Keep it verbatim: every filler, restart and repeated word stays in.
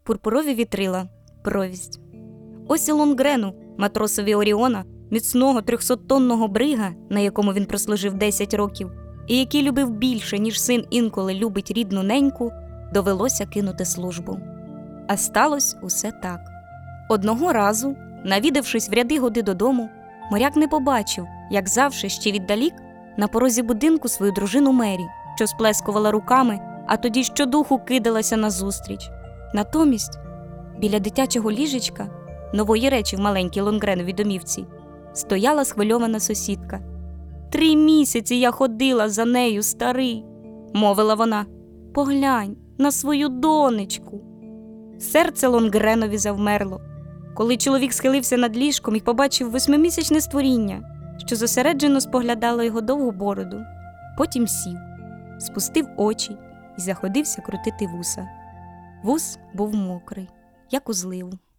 Пурпурові вітрила. Провість. Ось і Лонгрену, матросові Оріона, міцного трьохсоттонного брига, на якому він прослужив десять років, і який любив більше, ніж син інколи любить рідну неньку, довелося кинути службу. А сталося усе так. Одного разу, навідавшись в ряди годи додому, моряк не побачив, як завше ще віддалік, на порозі будинку свою дружину Мері, що сплескувала руками, а тоді щодуху кидалася назустріч. Натомість, біля дитячого ліжечка, нової речі в маленькій Лонгреновій домівці, стояла схвильована сусідка. «Три місяці я ходила за нею, старий», – мовила вона. «Поглянь на свою донечку». Серце Лонгренові завмерло, коли чоловік схилився над ліжком і побачив восьмимісячне створіння, що зосереджено споглядало його довгу бороду. Потім сів, спустив очі і заходився крутити вуса. Вус був мокрий, як у зливу.